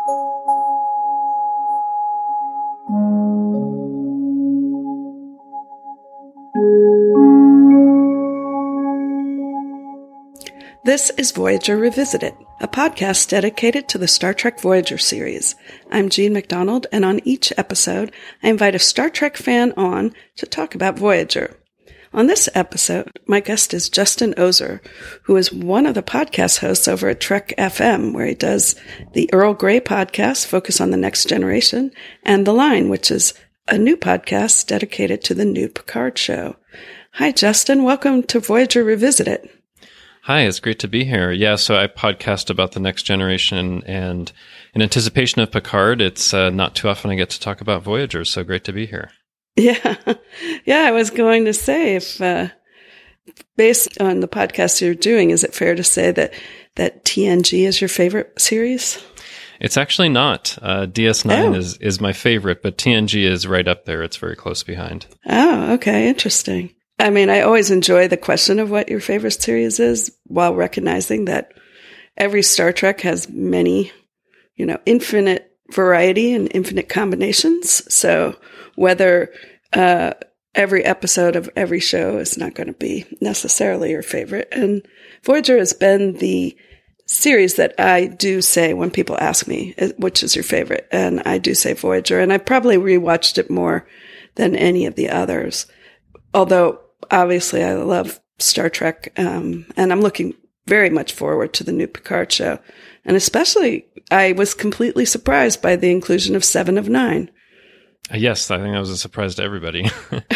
This is Voyager Revisited, a podcast dedicated to the Star Trek Voyager series. I'm Jean MacDonald, and on each episode, I invite a Star Trek fan on to talk about Voyager. On this episode, my guest is Justin Oser, who is one of the podcast hosts over at Trek FM, where he does the Earl Grey podcast, Focus on the Next Generation, and The Line, which is a new podcast dedicated to the new Picard show. Hi, Justin. Welcome to Voyager Revisited. Hi, it's great to be here. Yeah, so I podcast about the Next Generation, and in anticipation of Picard, it's not too often I get to talk about Voyager, so great to be here. Yeah. I was going to say, if based on the podcast you're doing, is it fair to say that TNG is your favorite series? It's actually not. DS9 is my favorite, but TNG is right up there. It's very close behind. Oh, okay. Interesting. I mean, I always enjoy the question of what your favorite series is, while recognizing that every Star Trek has many, infinite variety and infinite combinations. So whether every episode of every show is not going to be necessarily your favorite. And Voyager has been the series that I do say when people ask me, which is your favorite? And I do say Voyager. And I probably rewatched it more than any of the others. Although, obviously, I love Star Trek, and I'm looking very much forward to the new Picard show. And especially, I was completely surprised by the inclusion of 7 of 9. Yes, I think that was a surprise to everybody.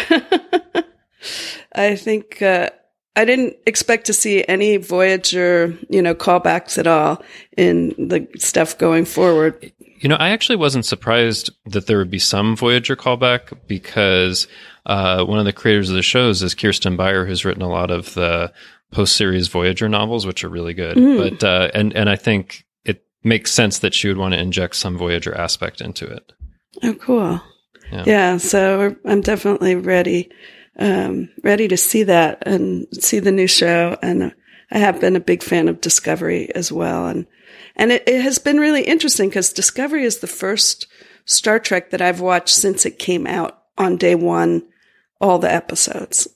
I think I didn't expect to see any Voyager, callbacks at all in the stuff going forward. I actually wasn't surprised that there would be some Voyager callback, because one of the creators of the shows is Kirsten Beyer, who's written a lot of the post-series Voyager novels, which are really good. But and I think it makes sense that she would want to inject some Voyager aspect into it. Oh, cool. Yeah, so I'm definitely ready to see that and see the new show. And I have been a big fan of Discovery as well. And it has been really interesting, because Discovery is the first Star Trek that I've watched since it came out on day one, all the episodes.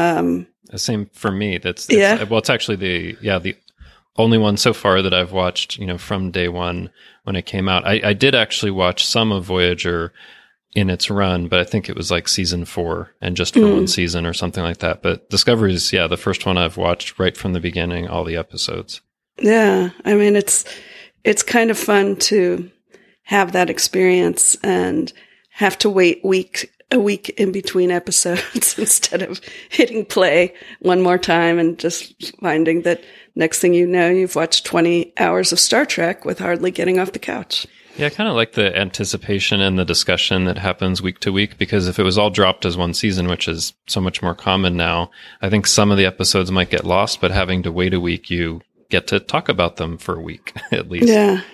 Same for me. It's actually the only one so far that I've watched, from day one when it came out. I did actually watch some of Voyager in its run, but I think it was like season 4 and just for one season or something like that. But Discovery is, the first one I've watched right from the beginning, all the episodes. Yeah. I mean, it's kind of fun to have that experience and have to wait a week in between episodes instead of hitting play one more time and just finding that next thing you know, you've watched 20 hours of Star Trek with hardly getting off the couch. Yeah, I kind of like the anticipation and the discussion that happens week to week, because if it was all dropped as one season, which is so much more common now, I think some of the episodes might get lost, but having to wait a week, you get to talk about them for a week at least.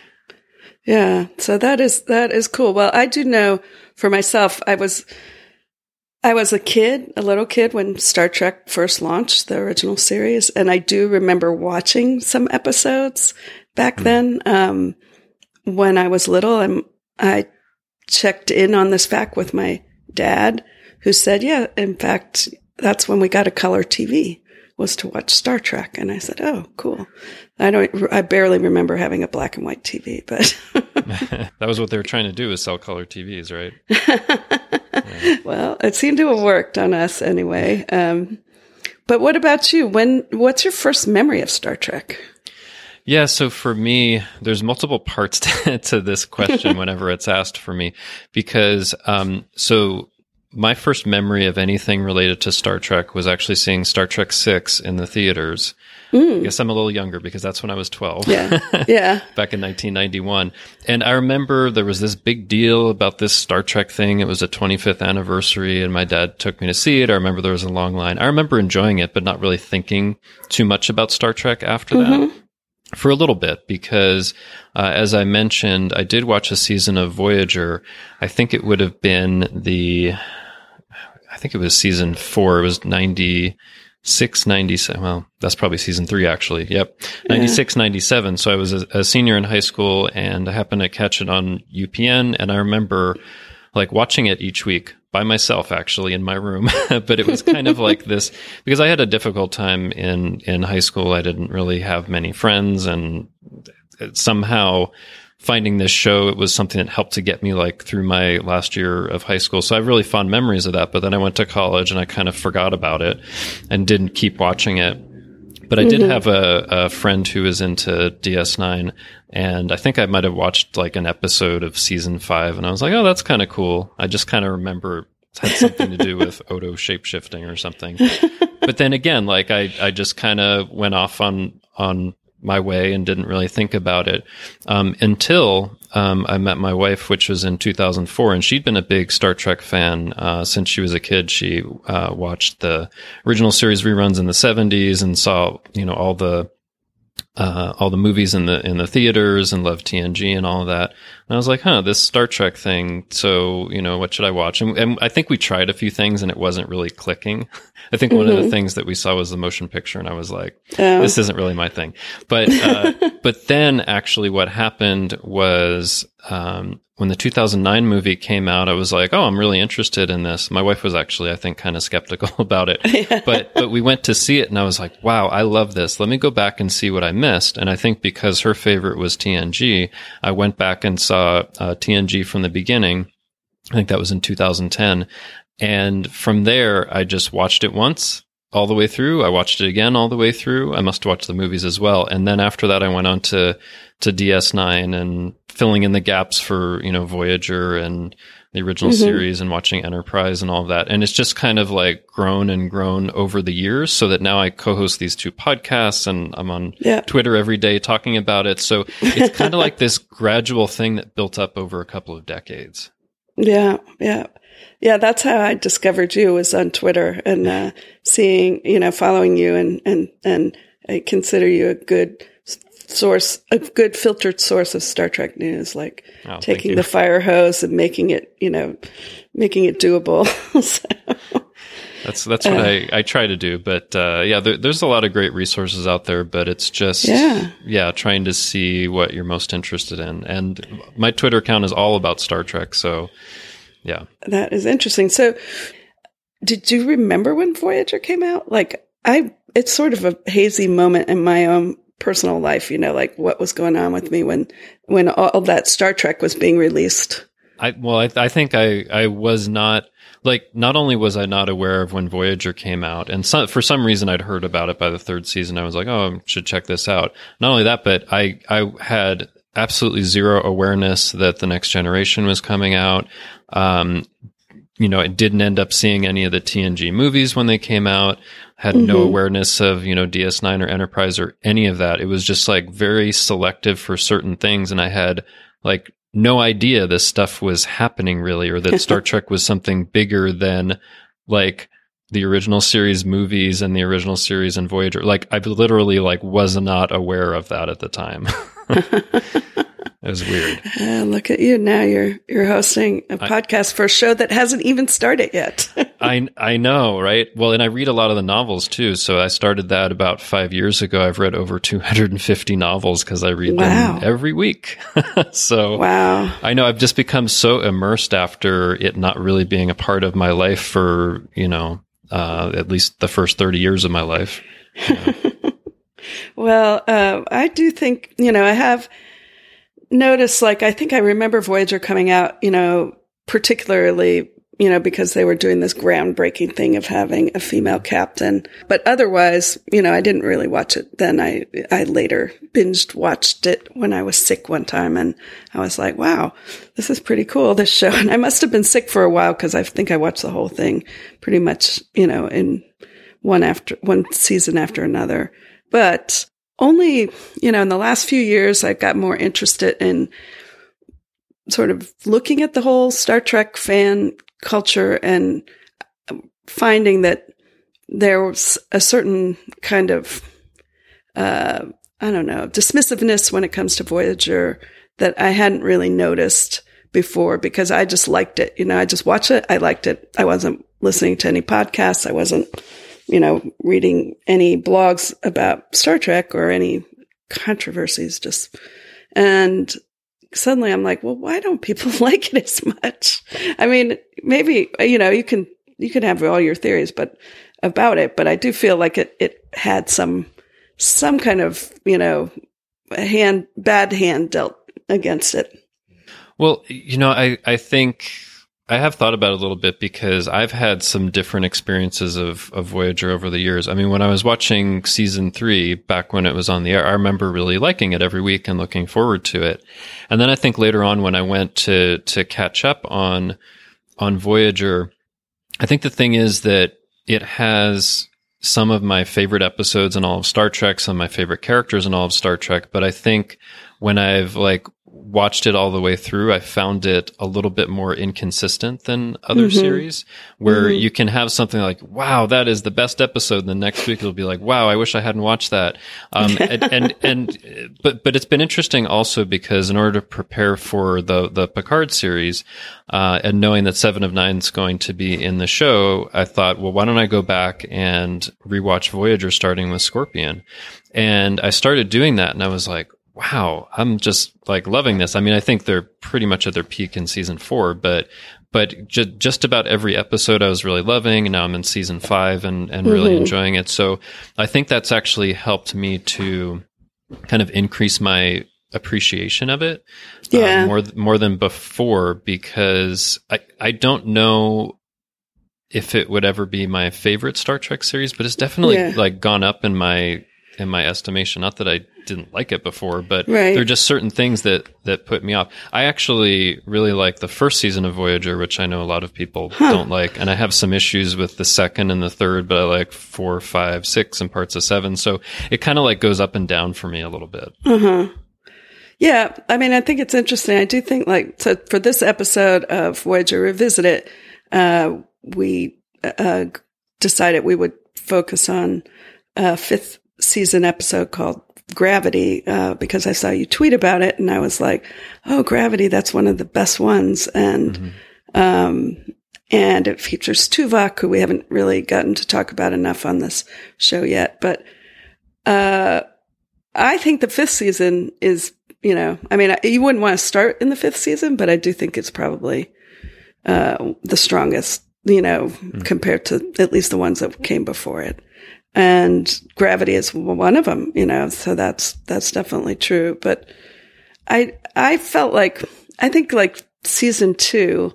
Yeah. So that is cool. Well, I do know for myself, I was a little kid when Star Trek first launched, the original series. And I do remember watching some episodes back then. When I was little, I checked in on this fact with my dad, who said, yeah, in fact, that's when we got a color TV, was to watch Star Trek. And I said, oh, cool. I barely remember having a black and white TV, but that was what they were trying to do, is sell color TVs, right? Yeah. Well, it seemed to have worked on us anyway. But what about you? What's your first memory of Star Trek? Yeah, so for me, there's multiple parts to this question whenever it's asked for me, because so my first memory of anything related to Star Trek was actually seeing Star Trek VI in the theaters. I guess I'm a little younger, because that's when I was 12. Yeah. Back in 1991. And I remember there was this big deal about this Star Trek thing. It was a 25th anniversary, and my dad took me to see it. I remember there was a long line. I remember enjoying it, but not really thinking too much about Star Trek after that. For a little bit, because as I mentioned, I did watch a season of Voyager. I think it would have been I think it was season 4. It was 96 97. Well, that's probably season 3, actually. Yep. 96, 97. So I was a senior in high school, and I happened to catch it on UPN. And I remember like watching it each week by myself, actually, in my room. But it was kind of like this, because I had a difficult time in high school. I didn't really have many friends, and somehow finding this show, it was something that helped to get me like through my last year of high school. So I have really fond memories of that. But then I went to college and I kind of forgot about it and didn't keep watching it. But I did have a friend who was into DS9, and I think I might have watched like an episode of season 5, and I was like, oh, that's kind of cool. I just kind of remember it had something to do with Odo shapeshifting or something. But then again, like I just kind of went off on my way and didn't really think about it until I met my wife, which was in 2004, and she'd been a big Star Trek fan since she was a kid. She watched the original series reruns in the 70s and saw, all the movies in the theaters, and loved TNG and all of that. And I was like, this Star Trek thing. So, what should I watch? And I think we tried a few things and it wasn't really clicking. I think one of the things that we saw was the motion picture, and I was like, this isn't really my thing. But, but then actually what happened was, when the 2009 movie came out, I was like, oh, I'm really interested in this. My wife was actually, I think, kind of skeptical about it. Yeah. But we went to see it, and I was like, wow, I love this. Let me go back and see what I missed. And I think because her favorite was TNG, I went back and saw TNG from the beginning. I think that was in 2010. And from there, I just watched it once all the way through. I watched it again all the way through. I must watch the movies as well. And then after that, I went on to DS9 and filling in the gaps for, Voyager and the original series, and watching Enterprise and all of that. And it's just kind of like grown and grown over the years, so that now I co-host these 2 podcasts, and I'm on Twitter every day talking about it. So it's kind of like this gradual thing that built up over a couple of decades. Yeah. That's how I discovered you, was on Twitter, and seeing, following you, and I consider you a good filtered source of Star Trek news, like taking the fire hose and making it doable. So. That's what I try to do. But there's a lot of great resources out there, but it's just trying to see what you're most interested in. And my Twitter account is all about Star Trek, so yeah. That is interesting. So did you remember when Voyager came out? Like it's sort of a hazy moment in my own personal life, like what was going on with me when all that Star Trek was being released. I think I was not, like, not only was I not aware of when Voyager came out, and for some reason I'd heard about it by the 3rd season. I was like, oh, I should check this out. Not only that, but I had absolutely zero awareness that The Next Generation was coming out. I didn't end up seeing any of the TNG movies when they came out, had no awareness of, DS9 or Enterprise or any of that. It was just like very selective for certain things. And I had like no idea this stuff was happening really, or that Star Trek was something bigger than like the original series movies and the original series and Voyager. Like I literally like was not aware of that at the time. It was weird. Look at you. Now you're hosting a podcast for a show that hasn't even started yet. I know, right? Well, and I read a lot of the novels too. So I started that about 5 years ago. I've read over 250 novels because I read them every week. So I know I've just become so immersed after it not really being a part of my life for, at least the first 30 years of my life. Well, I do think, I have noticed, like, I think I remember Voyager coming out, particularly, because they were doing this groundbreaking thing of having a female captain. But otherwise, I didn't really watch it then. I later binged watched it when I was sick one time, and I was like, wow, this is pretty cool, this show. And I must have been sick for a while because I think I watched the whole thing pretty much, in one season after another. But only, in the last few years, I got more interested in sort of looking at the whole Star Trek fan culture and finding that there was a certain kind of, dismissiveness when it comes to Voyager that I hadn't really noticed before, because I just liked it. I just watched it. I liked it. I wasn't listening to any podcasts. I wasn't reading any blogs about Star Trek or any controversies, and suddenly I'm like, well, why don't people like it as much? I mean, maybe, you can have all your theories, about it, but I do feel like it had some kind of, bad hand dealt against it. Well, I think I have thought about it a little bit because I've had some different experiences of Voyager over the years. I mean, when I was watching season 3 back when it was on the air, I remember really liking it every week and looking forward to it. And then I think later on when I went to catch up on Voyager, I think the thing is that it has some of my favorite episodes in all of Star Trek, some of my favorite characters in all of Star Trek. But I think when I've watched it all the way through, I found it a little bit more inconsistent than other series, where you can have something like, wow, that is the best episode. And the next week it'll be like, wow, I wish I hadn't watched that. But it's been interesting also because in order to prepare for the Picard series, and knowing that 7 of 9 is going to be in the show, I thought, well, why don't I go back and rewatch Voyager starting with Scorpion? And I started doing that and I was like, wow, I'm just loving this. I mean, I think they're pretty much at their peak in season 4, but just about every episode I was really loving. And now I'm in season 5 and really enjoying it. So I think that's actually helped me to kind of increase my appreciation of it more than before, because I don't know if it would ever be my favorite Star Trek series, but it's definitely gone up in my estimation. Not that I didn't like it before, but there are just certain things that put me off. I actually really like the first season of Voyager, which I know a lot of people don't like, and I have some issues with the second and the third, but I like 4, 5, 6, and parts of 7. So it kind of goes up and down for me a little bit. Yeah, I mean, I think it's interesting. I do think so for this episode of Voyager Revisited, we decided we would focus on a 5th season episode called Gravity, because I saw you tweet about it and I was like, oh, Gravity, that's one of the best ones. And, and it features Tuvok, who we haven't really gotten to talk about enough on this show yet. But, I think the 5th season is, I mean, you wouldn't want to start in the 5th season, but I do think it's probably, the strongest, compared to at least the ones that came before it. And Gravity is one of them, so that's definitely true. But I felt I think season 2,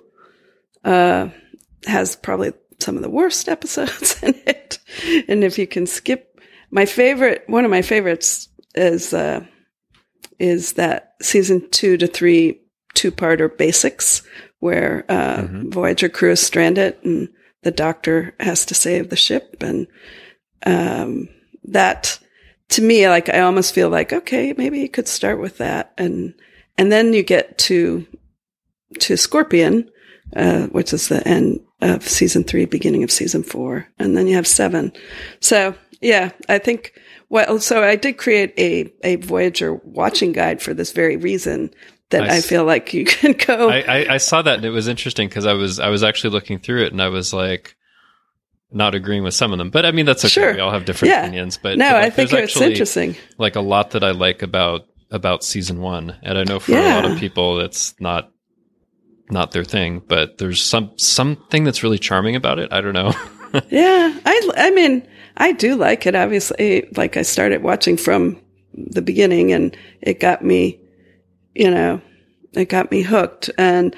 has probably some of the worst episodes in it. And if you can skip one of my favorites is that season 2 to 3 2-parter Basics, where, Voyager crew is stranded and the doctor has to save the ship. And, that to me, I almost feel okay, maybe you could start with that. And then you get to Scorpion, which is the end of season 3, beginning of season 4. And then you have 7. So yeah, I think, so I did create a Voyager watching guide for this very reason, that I feel like you can go. I saw that and it was interesting because I was actually looking through it and I was not agreeing with some of them, but I mean, that's okay. Sure. We all have different opinions, but I think it's interesting. A lot that I like about season 1. And I know for a lot of people, it's not their thing, but there's something that's really charming about it. I don't know. Yeah. I mean, I do like it. Obviously, I started watching from the beginning and it got me, hooked. And,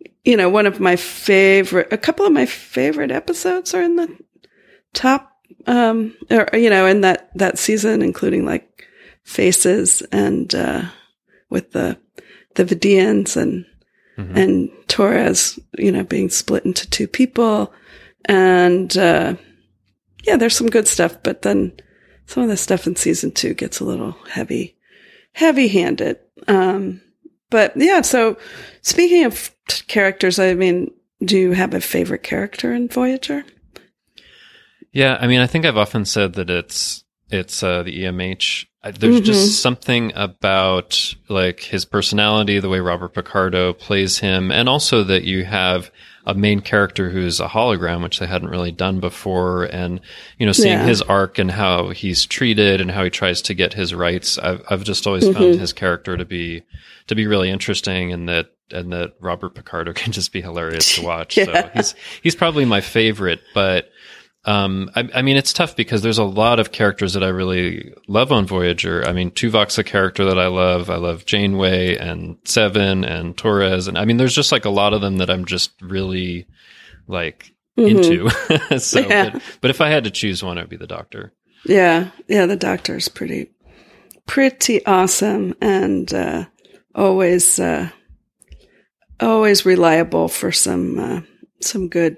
a couple of my favorite episodes are in the top, in that season, including Faces and, with the Vidians and Torres, being split into 2 people. And, there's some good stuff, but then some of the stuff in season 2 gets a little heavy-handed. But yeah, so speaking of characters, I mean, do you have a favorite character in Voyager? Yeah, I mean, I think I've often said that it's the EMH There's just something about like his personality, the way Robert Picardo plays him, and also that you have a main character who's a hologram, which they hadn't really done before. And, seeing his arc and how he's treated and how he tries to get his rights. I've just always found his character to be really interesting, and that Robert Picardo can just be hilarious to watch. So he's probably my favorite, but, I mean, it's tough because there's a lot of characters that I really love on Voyager. I mean, Tuvok's a character that I love. I love Janeway and Seven and Torres. And I mean, there's just like a lot of them that I'm just really like into. So, but if I had to choose one, it would be the Doctor. Yeah. Yeah. The Doctor is pretty awesome. And, always reliable for some good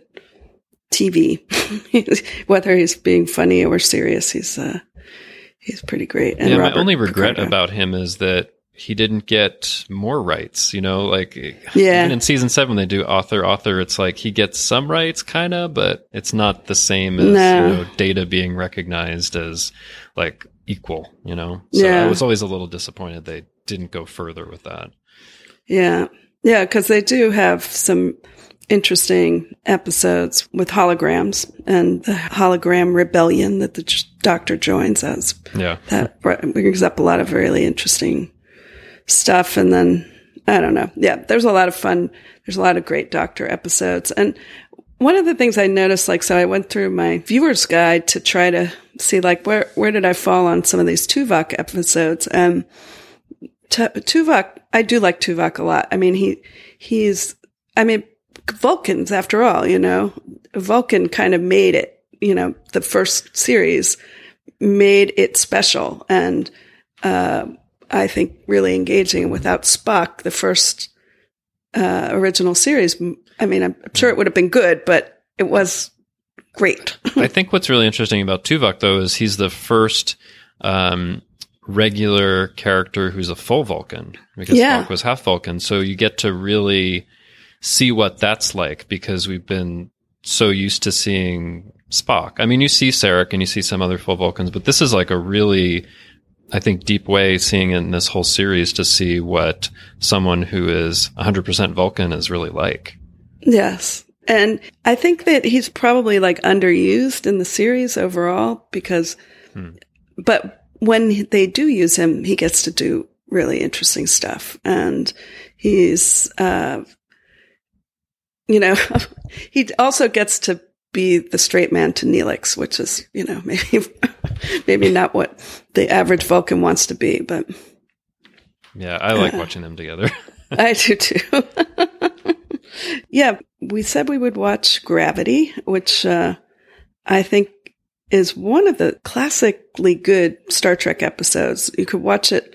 TV, whether he's being funny or serious, he's pretty great. And my only regret about him is that he didn't get more rights. Even in season 7, they do author. It's like he gets some rights, kind of, but it's not the same as Data being recognized as like equal. So I was always a little disappointed they didn't go further with that. Yeah, because they do have some interesting episodes with holograms and the hologram rebellion that the Doctor joins as. Yeah. That brings up a lot of really interesting stuff. And then, I don't know. Yeah, there's a lot of fun. There's a lot of great Doctor episodes. And one of the things I noticed, so I went through my viewer's guide to try to see, where did I fall on some of these Tuvok episodes? Tuvok, I do like Tuvok a lot. I mean, Vulcans, after all, Vulcan kind of made it, the first series made it special and, I think really engaging. Without Spock, the first, original series, I mean, I'm sure it would have been good, but it was great. I think what's really interesting about Tuvok, though, is he's the first, regular character who's a full Vulcan, because Spock was half Vulcan. So you get to really see what that's like, because we've been so used to seeing Spock. I mean, you see Sarek and you see some other full Vulcans, but this is like a really, I think, deep way seeing in this whole series to see what someone who is 100% Vulcan is really like. Yes. And I think that he's probably underused in the series overall because, but when they do use him, he gets to do really interesting stuff. And he's, he also gets to be the straight man to Neelix, which is, maybe not what the average Vulcan wants to be, but. Yeah, I like watching them together. I do too. Yeah, we said we would watch Gravity, which I think is one of the classically good Star Trek episodes. You could watch it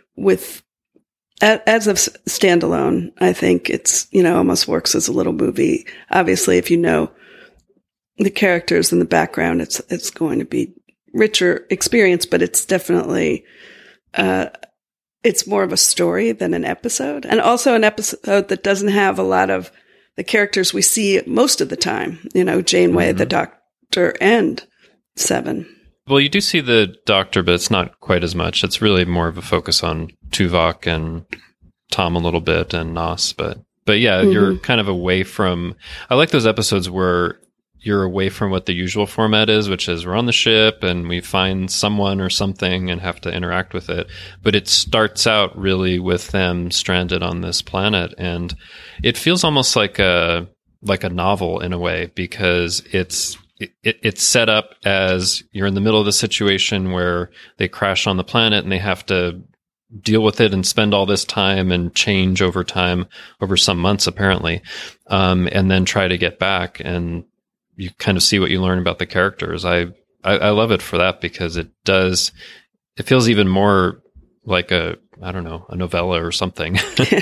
as a standalone. I think it's, almost works as a little movie. Obviously, if you know the characters in the background, it's going to be richer experience, but it's definitely, it's more of a story than an episode, and also an episode that doesn't have a lot of the characters we see most of the time, Janeway, the Doctor, and Seven. Well, you do see the Doctor, but it's not quite as much. It's really more of a focus on Tuvok and Tom a little bit and Nos, but yeah, you're kind of away from, I like those episodes where you're away from what the usual format is, which is we're on the ship and we find someone or something and have to interact with it. But it starts out really with them stranded on this planet, and it feels almost like a novel in a way, because it's set up as you're in the middle of the situation where they crash on the planet and they have to deal with it and spend all this time and change over time, over some months apparently, and then try to get back, and you kind of see what you learn about the characters. I love it for that, because it feels even more like a novella or something.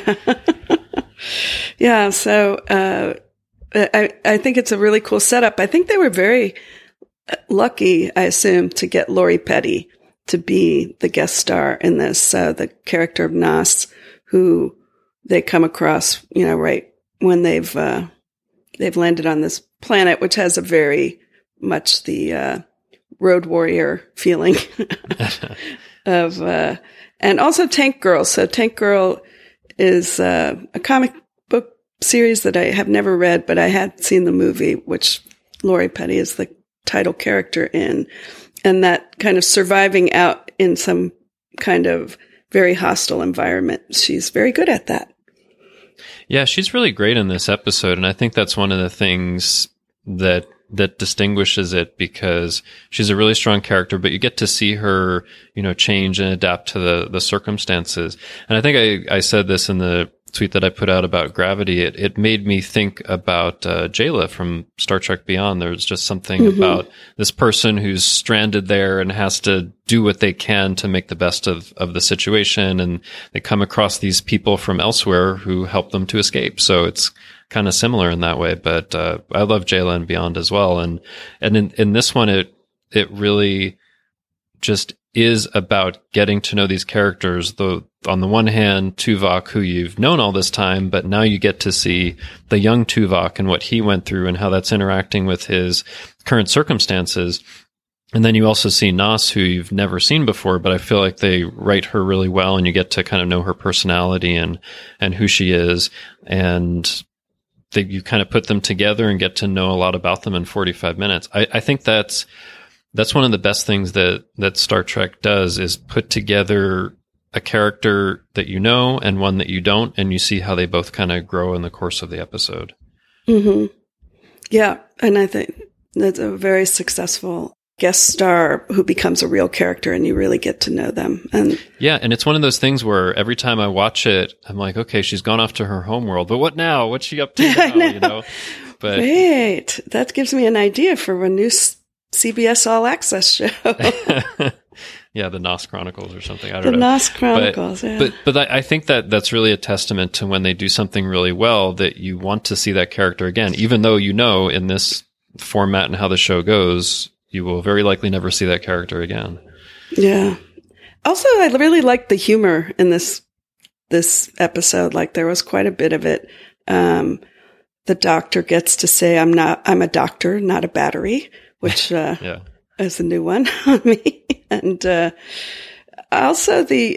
Yeah. So, I think it's a really cool setup. I think they were very lucky, I assume, to get Lori Petty to be the guest star in this, the character of Nos, who they come across, right when they've landed on this planet, which has a very much the Road Warrior feeling. And also Tank Girl. So Tank Girl is a comic book series that I have never read, but I had seen the movie, which Lori Petty is the title character in, and that kind of surviving out in some kind of very hostile environment. She's very good at that. Yeah, she's really great in this episode, and I think that's one of the things that distinguishes it, because she's a really strong character, but you get to see her, change and adapt to the circumstances. And I think I said this in the tweet that I put out about Gravity. It made me think about Jaylah from Star Trek Beyond. There's just something about this person who's stranded there and has to do what they can to make the best of the situation. And they come across these people from elsewhere who help them to escape. So it's kind of similar in that way. But I love Jaylah and Beyond as well. And in this one, it really just is about getting to know these characters. On the one hand, Tuvok, who you've known all this time, but now you get to see the young Tuvok and what he went through and how that's interacting with his current circumstances. And then you also see Nas, who you've never seen before, but I feel like they write her really well, and you get to kind of know her personality and who she is. And you kind of put them together and get to know a lot about them in 45 minutes. I think that's one of the best things that Star Trek does, is put together a character that you know and one that you don't, and you see how they both kind of grow in the course of the episode. Mm-hmm. Yeah, and I think that's a very successful guest star who becomes a real character, and you really get to know them. And it's one of those things where every time I watch it, I'm like, okay, she's gone off to her homeworld, but what now? What's she up to now? But wait, that gives me an idea for a new CBS All Access show. Yeah, the Nos Chronicles or something. I don't know. The Nos Chronicles, But I think that's really a testament to when they do something really well, that you want to see that character again, even though in this format and how the show goes, you will very likely never see that character again. Yeah. Also, I really liked the humor in this episode. Like, there was quite a bit of it. The doctor gets to say, I'm a doctor, not a battery, which is a new one on me. And also the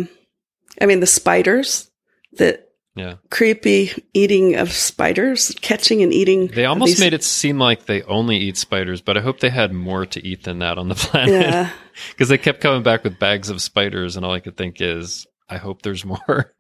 spiders, the creepy eating of spiders, catching and eating. They almost made it seem like they only eat spiders, but I hope they had more to eat than that on the planet. Yeah. Because they kept coming back with bags of spiders, and all I could think is, I hope there's more.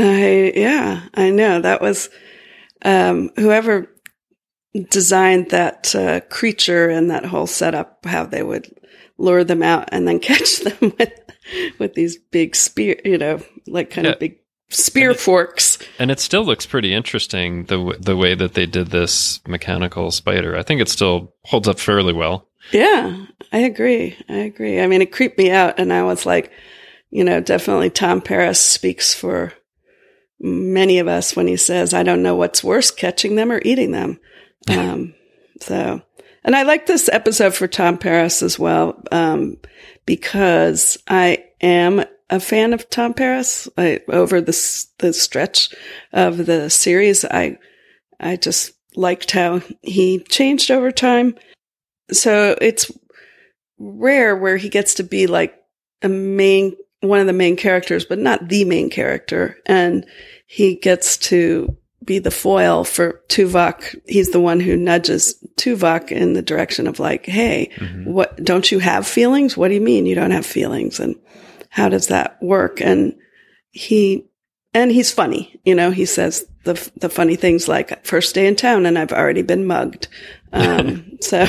I know. That was whoever designed that creature and that whole setup, how they would lure them out and then catch them with these big spear, big spear forks. And it still looks pretty interesting, the way that they did this mechanical spider. I think it still holds up fairly well. Yeah, I agree. I mean, it creeped me out, and I was like, definitely Tom Paris speaks for many of us when he says, I don't know what's worse, catching them or eating them. And I like this episode for Tom Paris as well, because I am a fan of Tom Paris. Over the stretch of the series, I just liked how he changed over time. So it's rare where he gets to be like one of the main characters, but not the main character. And he gets to be the foil for Tuvok. He's the one who nudges Tuvok in the direction of like, hey, what, don't you have feelings? What do you mean you don't have feelings? And how does that work? And he's funny, he says the funny things like, first day in town and I've already been mugged. So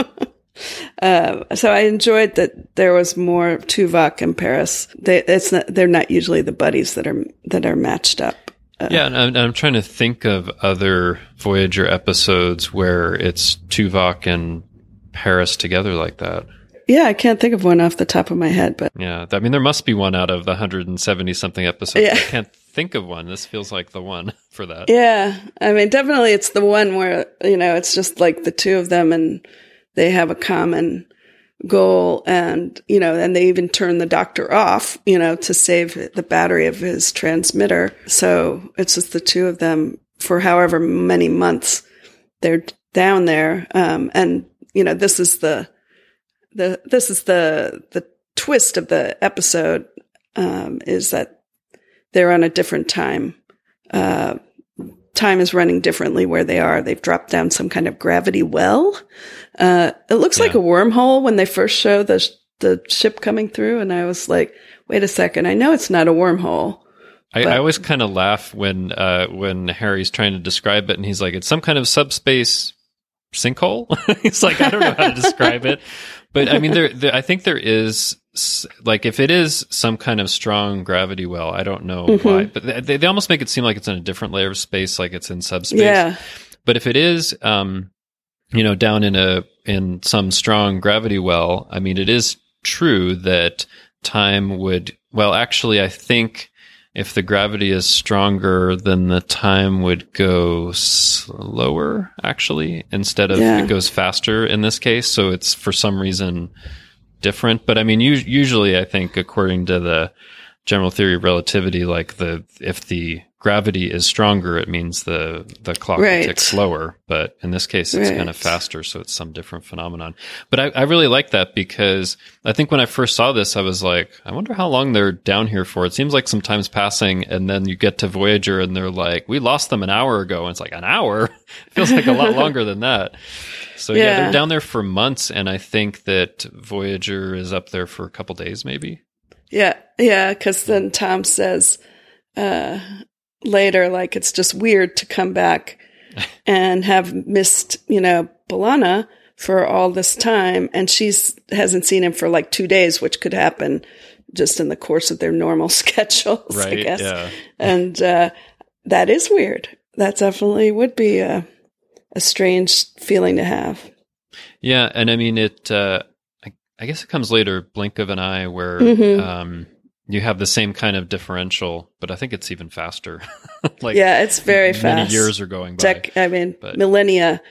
I enjoyed that there was more Tuvok and Paris. They're not usually the buddies that are matched up. And I'm trying to think of other Voyager episodes where it's Tuvok and Paris together like that. Yeah, I can't think of one off the top of my head, but yeah, I mean, there must be one out of the 170 something episodes. Yeah. I can't think of one. This feels like the one for that. Yeah, I mean, definitely, it's the one where it's just like the two of them, and they have a common goal, and and they even turn the doctor off, to save the battery of his transmitter. So it's just the two of them for however many months they're down there, and this is the twist of the episode is that they're on a different time. Time is running differently where they are. They've dropped down some kind of gravity well. It looks like a wormhole when they first show the ship coming through. And I was like, wait a second. I know it's not a wormhole. I always kind of laugh when Harry's trying to describe it and he's like, it's some kind of subspace sinkhole. He's like, I don't know how to describe it. But I mean, I think there is, like, if it is some kind of strong gravity well, I don't know why, but they almost make it seem like it's in a different layer of space, like it's in subspace. Yeah. But if it is, down in some strong gravity well, I mean, it is true that time would, well, actually, I think if the gravity is stronger, then the time would go slower, actually, instead of it goes faster in this case. So it's for some reason different. But I mean, usually I think according to the general theory of relativity, like if the gravity is stronger, it means the clock will tick slower. But in this case, it's kind of faster. So it's some different phenomenon. But I really like that because I think when I first saw this, I was like, I wonder how long they're down here for. It seems like some time's passing and then you get to Voyager and they're like, we lost them an hour ago. And it's like, an hour? It feels like a lot longer than that. So they're down there for months. And I think that Voyager is up there for a couple days, maybe. Yeah. Yeah. Cause then Tom says, later, like, it's just weird to come back and have missed, B'Elanna for all this time. And hasn't seen him for like 2 days, which could happen just in the course of their normal schedules, I guess. Yeah. And, that is weird. That definitely would be a strange feeling to have. Yeah. And I mean, I guess it comes later, blink of an eye, where, you have the same kind of differential, but I think it's even faster. It's very fast. Many years are going by. Millennia,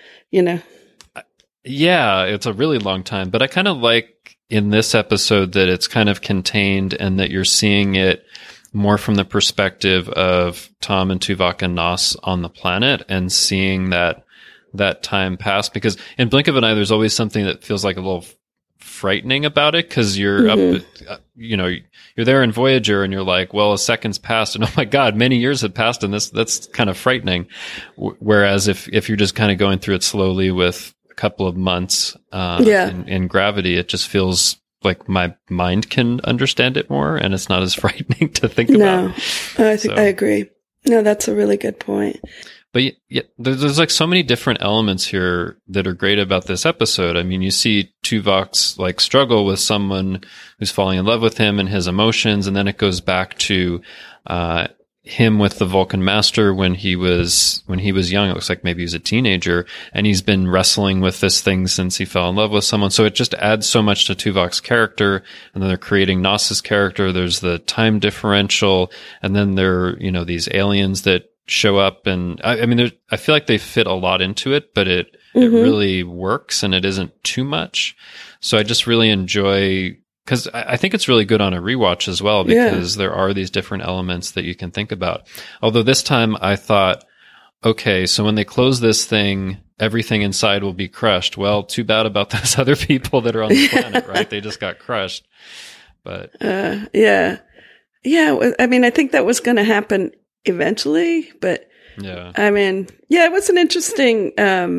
Yeah, it's a really long time. But I kind of like in this episode that it's kind of contained and that you're seeing it more from the perspective of Tom and Tuvok and Nos on the planet and seeing that time pass. Because in blink of an eye, there's always something that feels like a little frightening about it because you're up, you're there in Voyager and you're like, well, a second's passed and oh my God, many years have passed and that's kind of frightening. Whereas if you're just kind of going through it slowly with a couple of months in gravity, it just feels like my mind can understand it more and it's not as frightening to think about. No, I agree. No, that's a really good point. But there's like so many different elements here that are great about this episode. I mean, you see Tuvok's like struggle with someone who's falling in love with him and his emotions. And then it goes back to, him with the Vulcan master when he was young. It looks like maybe he was a teenager and he's been wrestling with this thing since he fell in love with someone. So it just adds so much to Tuvok's character. And then they're creating Nos's character. There's the time differential. And then there, these aliens that show up. And I mean, I feel like they fit a lot into it, but it really works and it isn't too much. So I just really enjoy, because I think it's really good on a rewatch as well, because there are these different elements that you can think about. Although this time I thought, okay, so when they close this thing, everything inside will be crushed. Well, too bad about those other people that are on the planet, right? They just got crushed. But yeah. I mean, I think that was going to happen eventually, but I mean, it was an interesting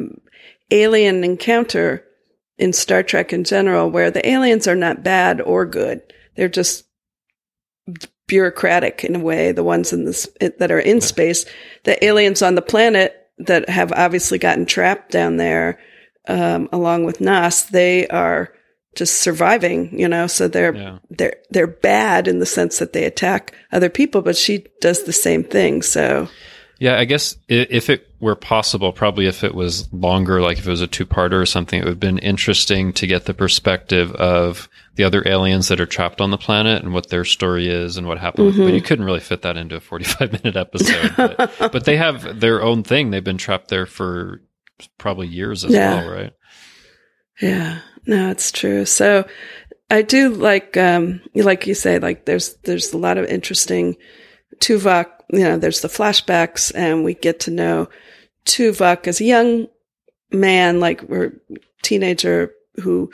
alien encounter in Star Trek in general, where the aliens are not bad or good. They're just bureaucratic in a way, the ones that are in space. The aliens on the planet that have obviously gotten trapped down there, along with Nos, they are just surviving, so they're bad in the sense that they attack other people, but she does the same thing. So yeah, I guess if it were possible, probably if it was longer, like if it was a 2-parter or something, it would have been interesting to get the perspective of the other aliens that are trapped on the planet and what their story is and what happened. But you couldn't really fit that into a 45-minute episode. But they have their own thing. They've been trapped there for probably years as well, right? Yeah. No, it's true. So I do like you say, like there's a lot of interesting Tuvok, there's the flashbacks and we get to know Tuvok as a young man, like or teenager who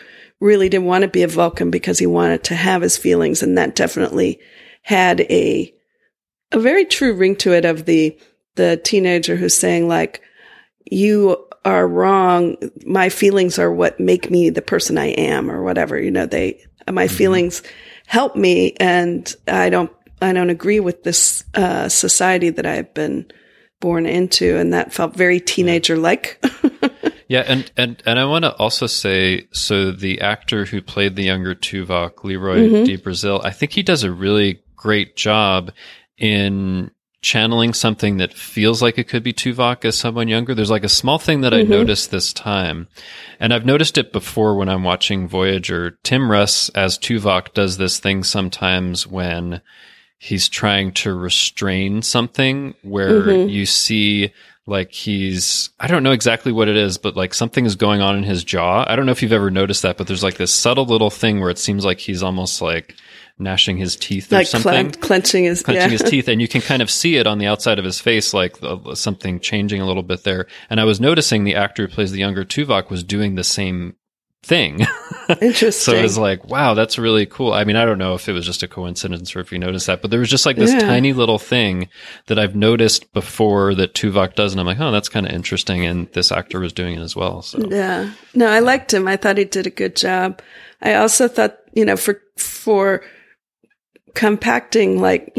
really didn't want to be a Vulcan because he wanted to have his feelings. And that definitely had a very true ring to it of the teenager who's saying like, you are wrong. My feelings are what make me the person I am, or whatever. My feelings help me, and I don't agree with this society that I've been born into, and that felt very teenager-like. Yeah, and I want to also say, so the actor who played the younger Tuvok, Leroy de Brazil, I think he does a really great job in channeling something that feels like it could be Tuvok as someone younger. There's like a small thing that I noticed this time, and I've noticed it before when I'm watching Voyager. Tim Russ as Tuvok does this thing sometimes when he's trying to restrain something where you see like I don't know exactly what it is, but like something is going on in his jaw. I don't know if you've ever noticed that, but there's like this subtle little thing where it seems like he's almost like gnashing his teeth or something. Clenching his teeth. And you can kind of see it on the outside of his face, like something changing a little bit there. And I was noticing the actor who plays the younger Tuvok was doing the same thing. Interesting. So it was like, wow, that's really cool. I mean, I don't know if it was just a coincidence or if you noticed that, but there was just like this tiny little thing that I've noticed before that Tuvok does. And I'm like, oh, that's kind of interesting. And this actor was doing it as well. So yeah, no, I liked him. I thought he did a good job. I also thought, for compacting, like,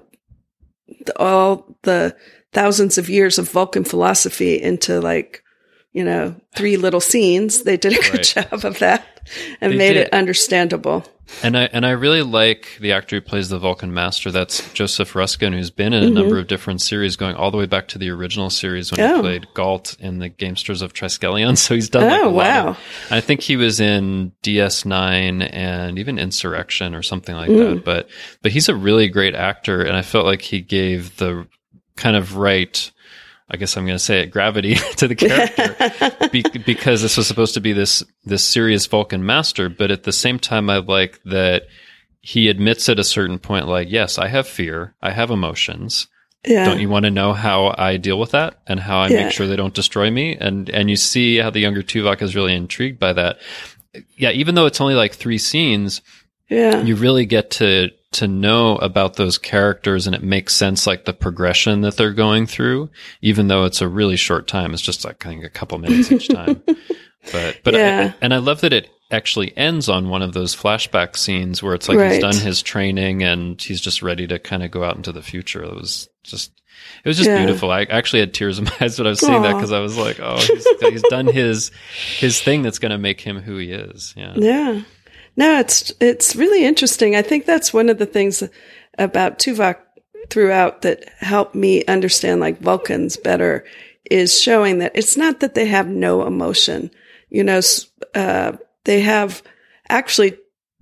all the thousands of years of Vulcan philosophy into like, 3 little scenes. They did a good job of that and made it understandable. And I really like the actor who plays the Vulcan Master. That's Joseph Ruskin, who's been in a number of different series, going all the way back to the original series when he played Galt in the Gamesters of Triskelion. So he's done a lot. I think he was in DS9 and even Insurrection or something like that. But he's a really great actor, and I felt like he gave the kind of right, I guess I'm going to say it, gravity to the character because this was supposed to be this serious Vulcan master. But at the same time, I like that he admits at a certain point, like, yes, I have fear. I have emotions. Yeah. Don't you want to know how I deal with that and how I make sure they don't destroy me? And you see how the younger Tuvok is really intrigued by that. Yeah. Even though it's only like 3 scenes, you really get to know about those characters, and it makes sense, like the progression that they're going through, even though it's a really short time. It's just like, I think, a couple minutes each time. But and I love that it actually ends on one of those flashback scenes where it's like he's done his training and he's just ready to kind of go out into the future. It was just beautiful. I actually had tears in my eyes when I was seeing that, because I was like, oh, he's done his thing that's going to make him who he is. Yeah. No, it's really interesting. I think that's one of the things about Tuvok throughout that helped me understand like Vulcans better, is showing that it's not that they have no emotion. They have actually,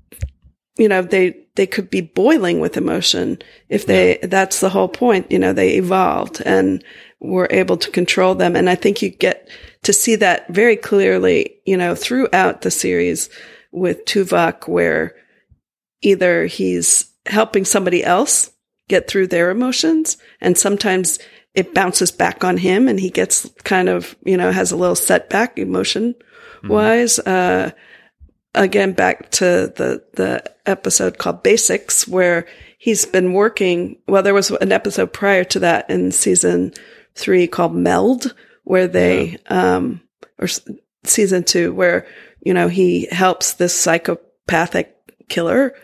they could be boiling with emotion if that's the whole point. They evolved and were able to control them. And I think you get to see that very clearly, throughout the series with Tuvok, where either he's helping somebody else get through their emotions, and sometimes it bounces back on him and he gets kind of, has a little setback emotion wise. Again, back to the episode called Basics, where he's been working. Well, there was an episode prior to that in season 3 called Meld, where they, or season 2, where, he helps this psychopathic killer.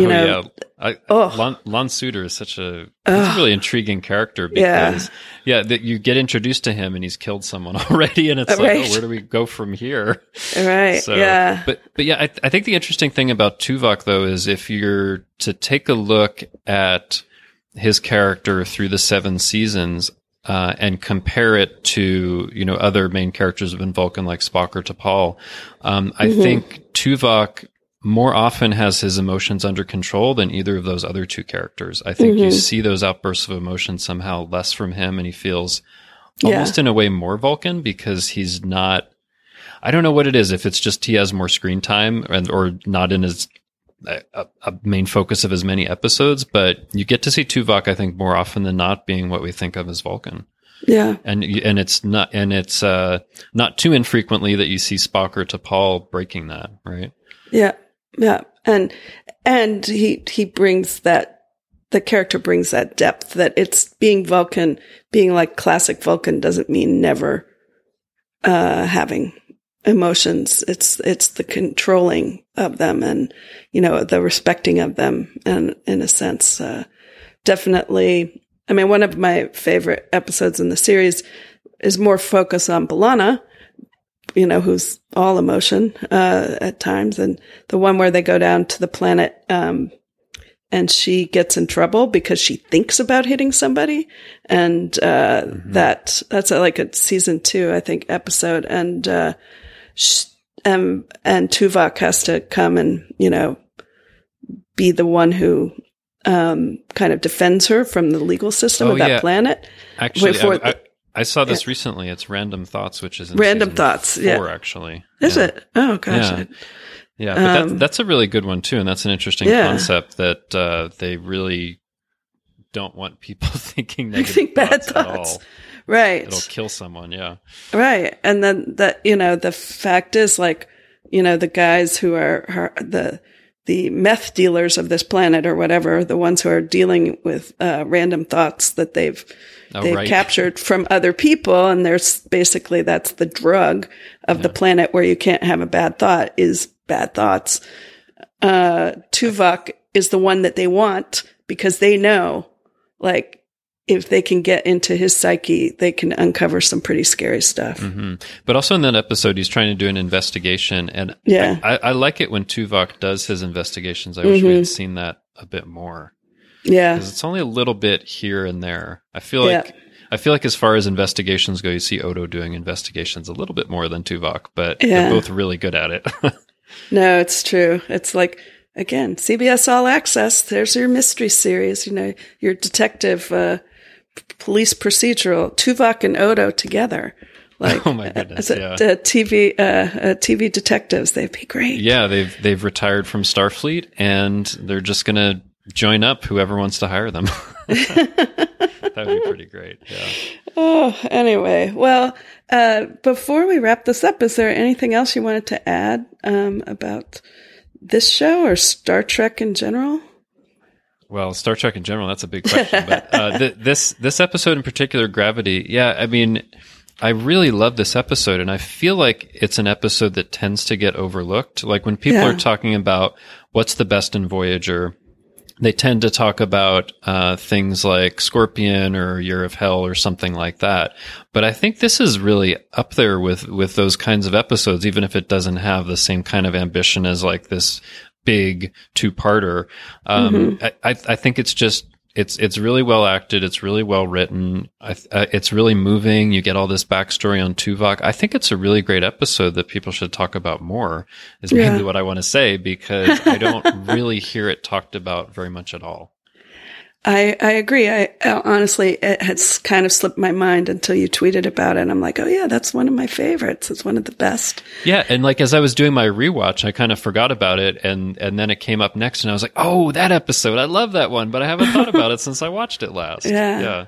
Lon Suter is he's a really intriguing character, because that you get introduced to him and he's killed someone already, and it's like, oh, where do we go from here? Right. So, but I think the interesting thing about Tuvok, though, is if you're to take a look at his character through the 7 seasons, and compare it to, other main characters of Vulcan like Spock or T'Pol, I think Tuvok more often has his emotions under control than either of those other 2 characters. I think you see those outbursts of emotion somehow less from him, and he feels almost in a way more Vulcan, because he's not, I don't know what it is, if it's just he has more screen time or not in his a main focus of as many episodes, but you get to see Tuvok, I think, more often than not being what we think of as Vulcan. Yeah. And it's not too infrequently that you see Spock or T'Pol breaking that, right? Yeah. Yeah. And he brings that, the character brings that depth that it's being Vulcan, being like classic Vulcan doesn't mean never, having emotions. It's the controlling of them and, the respecting of them. And in a sense, definitely, I mean, one of my favorite episodes in the series is more focused on B'Elanna, who's all emotion, at times. And the one where they go down to the planet, and she gets in trouble because she thinks about hitting somebody. And, that's like a season 2, I think, episode. And Tuvok has to come and, be the one who, kind of defends her from the legal system of that planet. Actually, I saw this recently. It's Random Thoughts, which is in Random Thoughts, 4, actually. Is it? Oh, gosh. Yeah, but that's a really good one, too. And that's an interesting concept that they really don't want people thinking negative bad thoughts at all. Right. It'll kill someone, yeah. Right. And then the fact is, like, the guys who are the meth dealers of this planet or whatever, the ones who are dealing with random thoughts that they've captured from other people. And there's basically, that's the drug of the planet where you can't have a bad thought is bad thoughts. Tuvok is the one that they want because they know, like, if they can get into his psyche, they can uncover some pretty scary stuff. Mm-hmm. But also in that episode, he's trying to do an investigation. And I like it when Tuvok does his investigations. I wish we had seen that a bit more. Yeah. Because it's only a little bit here and there. I feel like as far as investigations go, you see Odo doing investigations a little bit more than Tuvok, but they're both really good at it. No, it's true. It's like, again, CBS All Access. There's your mystery series, your detective, police procedural, Tuvok and Odo together. Like, oh my goodness, TV detectives, they'd be great. Yeah, they've retired from Starfleet and they're just going to join up whoever wants to hire them. That would be pretty great. Yeah. Oh, anyway. Well, before we wrap this up, is there anything else you wanted to add about this show or Star Trek in general? Well, Star Trek in general, that's a big question. But this episode in particular, Gravity, I mean, I really love this episode, and I feel like it's an episode that tends to get overlooked. Like when people are talking about what's the best in Voyager, they tend to talk about things like Scorpion or Year of Hell or something like that. But I think this is really up there with those kinds of episodes, even if it doesn't have the same kind of ambition as like this big 2-parter. I think it's just, it's really well acted. It's really well written. It's really moving. You get all this backstory on Tuvok. I think it's a really great episode that people should talk about more is mainly what I want to say, because I don't really hear it talked about very much at all. I agree. I honestly, it had kind of slipped my mind until you tweeted about it. And I'm like, oh yeah, that's one of my favorites. It's one of the best. Yeah. And like, as I was doing my rewatch, I kind of forgot about it. And then it came up next and I was like, oh, that episode. I love that one, but I haven't thought about it since I watched it last. Yeah.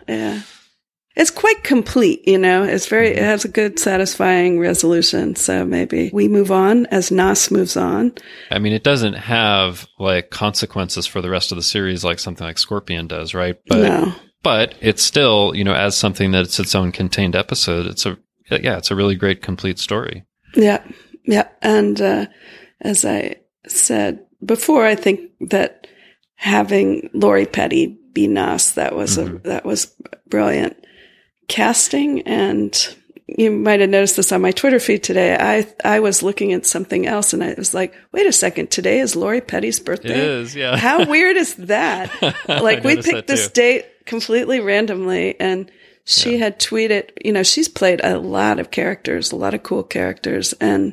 It's quite complete, it's very, it has a good, satisfying resolution. So maybe we move on as Nas moves on. I mean, it doesn't have like consequences for the rest of the series like something like Scorpion does, right? But it's still, as something that's its own contained episode, it's a really great complete story. Yeah. Yeah. And, as I said before, I think that having Lori Petty be Nas, that was brilliant casting. And you might have noticed this on my Twitter feed today. I was looking at something else and I was like, wait a second, today is Lori Petty's birthday. It is, yeah. How weird is that? Like we picked this date completely randomly and she had tweeted, she's played a lot of characters, a lot of cool characters. And,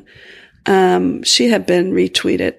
she had been retweeted,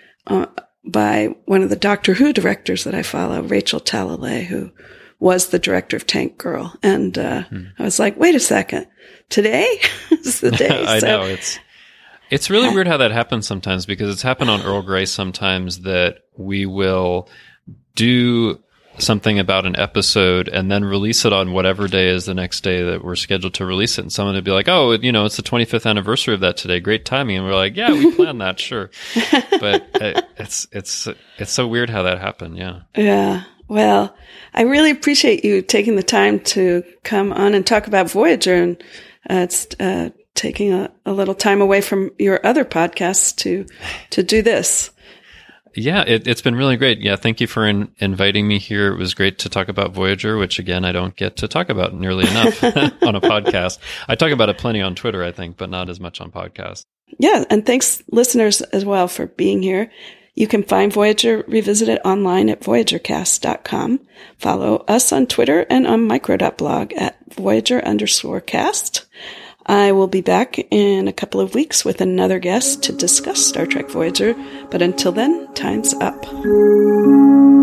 by one of the Doctor Who directors that I follow, Rachel Talalay, who was the director of Tank Girl. And I was like, wait a second, today is the day. I know. It's really weird how that happens sometimes, because it's happened on Earl Grey sometimes that we will do something about an episode and then release it on whatever day is the next day that we're scheduled to release it. And someone would be like, oh, it's the 25th anniversary of that today. Great timing. And we're like, yeah, we planned that. Sure. But it's so weird how that happened. Yeah. Yeah. Well, I really appreciate you taking the time to come on and talk about Voyager, and it's taking a little time away from your other podcasts to do this. Yeah, it's been really great. Yeah, thank you for inviting me here. It was great to talk about Voyager, which, again, I don't get to talk about nearly enough on a podcast. I talk about it plenty on Twitter, I think, but not as much on podcasts. Yeah, and thanks, listeners, as well, for being here. You can find Voyager Revisited online at VoyagerCast.com. Follow us on Twitter and on Micro.blog at Voyager_cast. I will be back in a couple of weeks with another guest to discuss Star Trek Voyager. But until then, time's up.